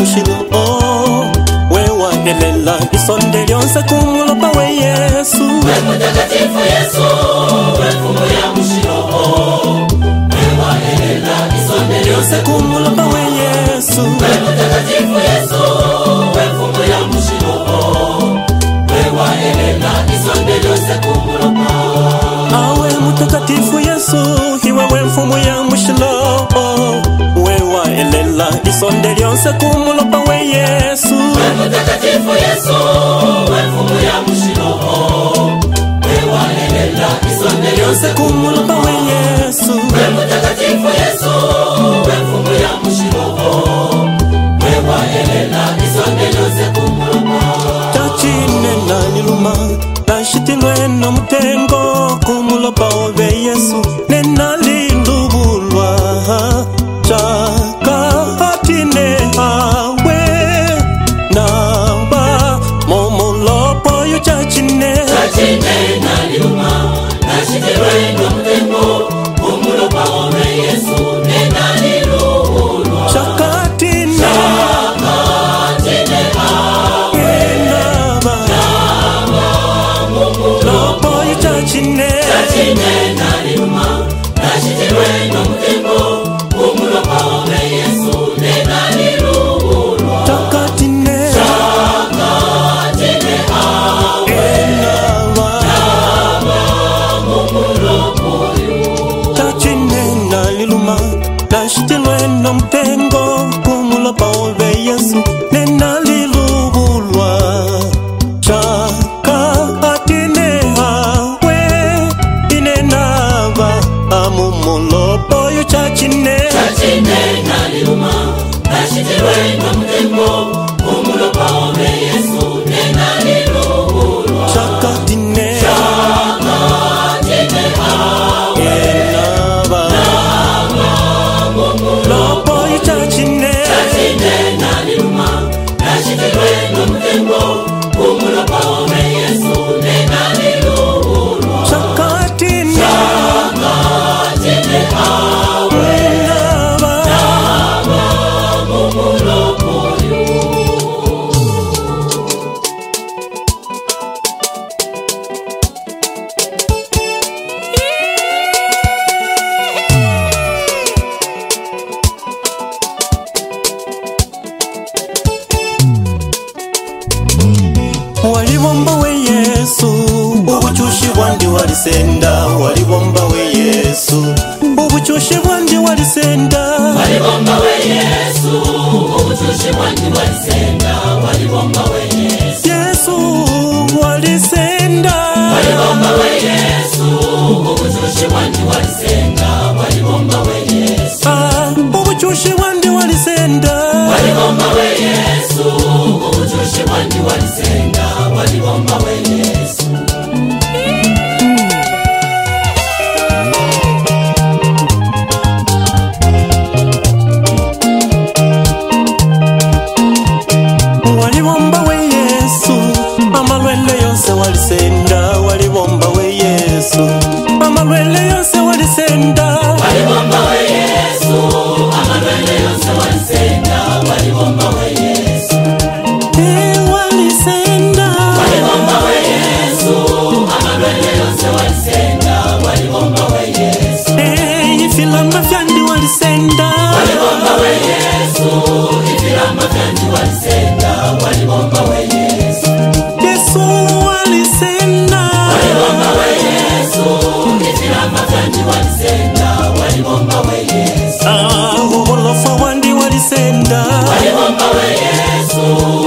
mushilo wewa elela isonde lyonse kumulopa we Yesu we mutakatifu Yesu we mfumu ya mushilo wewa elela isonde lyonse kumulopa we Yesu we mutakatifu Yesu we mfumu ya mushilo wewa elela isonde lyonse kumulopa awe mutakatifu Yesu hiwe we mfumu ya mushilo wewa elela isonde lyonse kumulopa we Yesu we mutakatifu Yesu we mfumu ya mushilo wewa elela isonde lyonse kumulopa we Yesu we mutakatifu Yesu we mfumu ya mushilo wewa elela isonde lyonse kumulopa tachine naliluma nashitilwe no mutengo kumulopa we Yesu nenalindubulwa chakatine hawe naba momolopo yu chachine naliluma nashitilwe no mutengo kumulopa we Yesu nenalilubulwa chakatine naliluma nashitilwe no mutengo kumulopa we Yesu nenalilubulwa chakatine naliluma nashitilwe no mutengo kumulopa we Yesu nenalilubulwa chakatine hawe inenaba amumulopo yu chachine naliluma nashitilwe no mutengo kumulopa we Yesu nenalilubulwa chakatine lopo yu chachine naliluma nashitilwe no mutengo kumulopa we Yesu nenalilubulwa chakatine walibomba we Yesu ubuchushi bwandi walisenda walibomba we Yesu ubuchushi bwandi walisenda walibomba we Yesu ubuchushi bwandi walisenda walibomba we Yesu Yesu walisenda walibomba we Yesu ubuchushi bwandi walisenda walibomba we Yesu ubuchushi bwandi walisenda walibomba we Yesu ubuchushi bwandi walisenda walibomba we Yesu walibomba we Yesu amalwele yonse walisenda walibomba we Yesu amalwele yonse walisenda walibomba we Yesu amalwele yonse walisenda walibomba we Yesu walisenda walibomba we Yesu amalwele yonse walisenda walibomba we Yesu ifilamba fyandi walisenda walibomba we Yesu ifilamba fyandi walisenda walibomba we Yesu Yesu walisenda walibomba we Yesu ifilamba fyandi walisenda walibomba we Yesu ubolofa wandi walisenda walibomba we Yesu